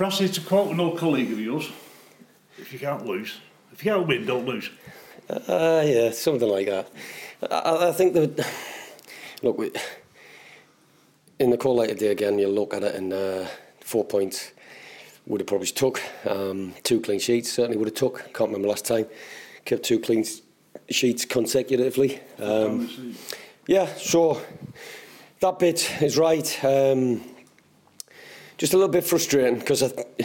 Perhaps it's to quote an old colleague of yours: "If you can't lose, if you can't win, don't lose." Yeah, something like that. I think that, look, in the call later day again, you'll look at it and 4 points would have probably took. 2 clean sheets certainly would have took. Can't remember last time. Kept 2 clean sheets consecutively. Yeah, so that bit is right. Just a little bit frustrating because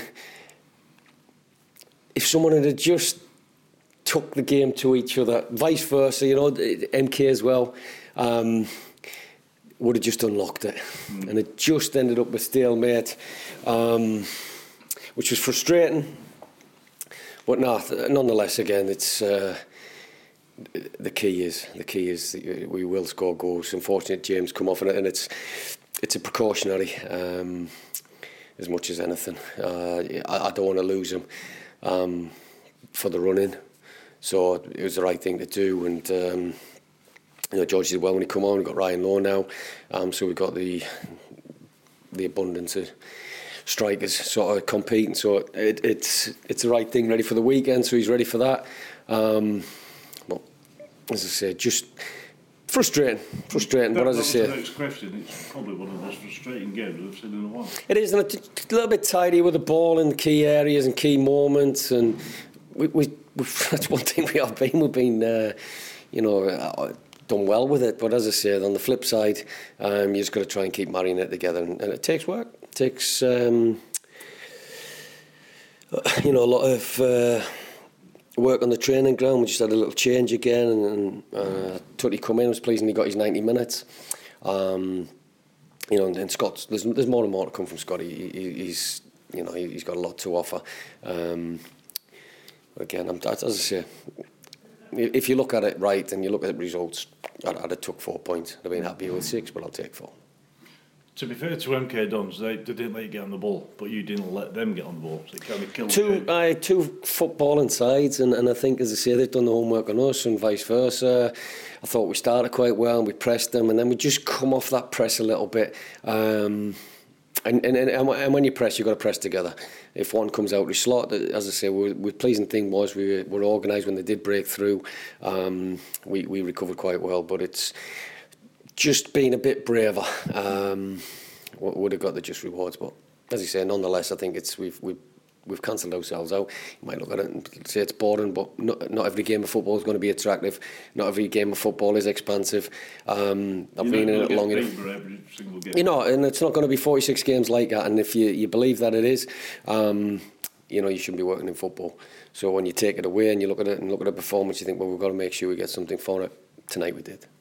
if someone had just took the game to each other, vice versa, MK as well, would have just unlocked it. And it just ended up with stalemate, which was frustrating. But nonetheless, again, it's the key is we will score goals. Unfortunately, James come off on it, and it's a precautionary as much as anything. I don't want to lose him for the run-in. So it was the right thing to do, and George did well when he come on. We've got Ryan Lowe now, so we've got the abundance of strikers sort of competing. So it's the right thing, ready for the weekend. So he's ready for that. But as I say, just frustrating. But as I say, the next question. It's probably one of the most frustrating games I've seen in a while. It is, and it's a little bit tidy with the ball in key areas and key moments, and that's one thing we have been. We've been, done well with it. But as I said, on the flip side, you just got to try and keep marrying it together, and it takes work. It takes, a lot of work on the training ground. We just had a little change again, and Tutty come in. It was pleasing he got his 90 minutes. And Scott, there's more and more to come from Scott. He's got a lot to offer. Again, as I say, if you look at it right and you look at the results, I'd have took 4 points. I'd have been happy with 6, but I'll take 4. To be fair to MK Dons, they didn't let you get on the ball, but you didn't let them get on the ball. So it kind of killed the game. Two footballing sides, and I think, as I say, they've done the homework on us and vice versa. I thought we started quite well and we pressed them, and then we just come off that press a little bit. And when you press, you've got to press together. If one comes out of slot, as I say, the pleasing thing was we were organised when they did break through. We recovered quite well, but it's just been a bit braver. Would have got the just rewards, but as you say, nonetheless, I think we've cancelled ourselves out. You might look at it and say it's boring, but not every game of football is going to be attractive. Not every game of football is expansive. I've been in it long enough. And it's not going to be 46 games like that. And if you believe that it is, you shouldn't be working in football. So when you take it away and you look at it and look at the performance, you think, well, we've got to make sure we get something for it. Tonight we did.